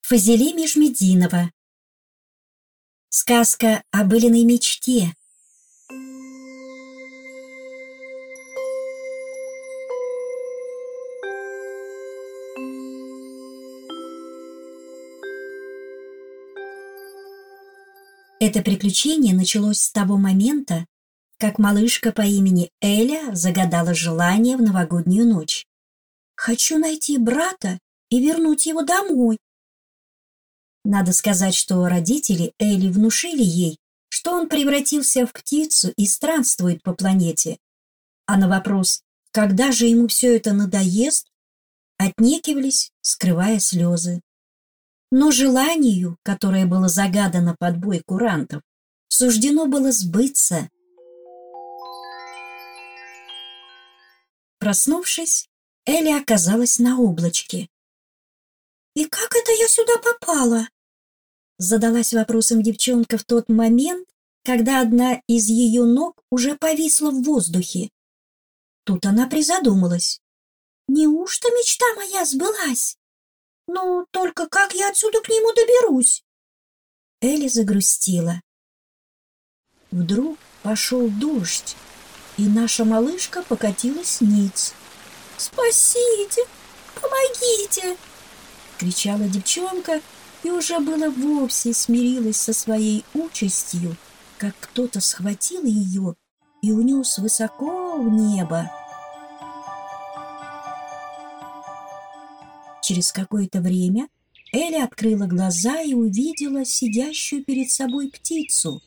Фазили Межмединова. Сказка о былиной мечте. Это приключение началось с того момента, как малышка по имени Эля загадала желание в новогоднюю ночь. «Хочу найти брата и вернуть его домой». Надо сказать, что родители Эли внушили ей, что он превратился в птицу и странствует по планете. А на вопрос, когда же ему все это надоест, отнекивались, скрывая слезы. Но желанию, которое было загадано под бой курантов, суждено было сбыться. Проснувшись, Эля оказалась на облачке. «И как это я сюда попала?» Задалась вопросом девчонка в тот момент, когда одна из ее ног уже повисла в воздухе. Тут она призадумалась. «Неужто мечта моя сбылась? Ну, только как я отсюда к нему доберусь?» Эля загрустила. Вдруг пошел дождь, и наша малышка покатилась ниц. «Спасите! Помогите!» — кричала девчонка, и уже было вовсе смирилась со своей участью, как кто-то схватил ее и унес высоко в небо. Через какое-то время Эля открыла глаза и увидела сидящую перед собой птицу.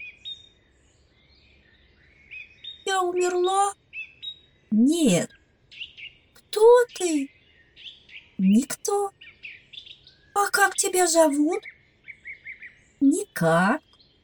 «Я умерла?» «Нет». «Кто ты?» «Никто». «А как тебя зовут?» «Никак».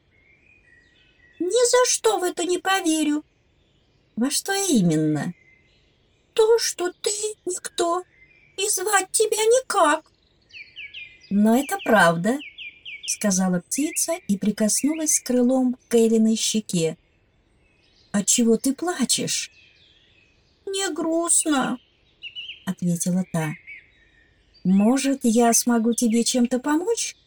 «Ни за что в это не поверю». «Во что именно?» «То, что ты никто, и звать тебя никак». «Но это правда», — сказала птица и прикоснулась крылом к Элиной щеке. «Отчего ты плачешь?» «Мне грустно», — ответила та. «Может, я смогу тебе чем-то помочь?»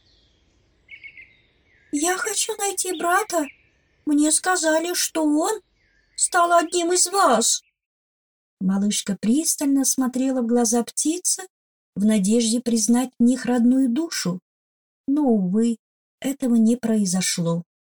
«Я хочу найти брата. Мне сказали, что он стал одним из вас». Малышка пристально смотрела в глаза птицы в надежде признать в них родную душу. Но, увы, этого не произошло.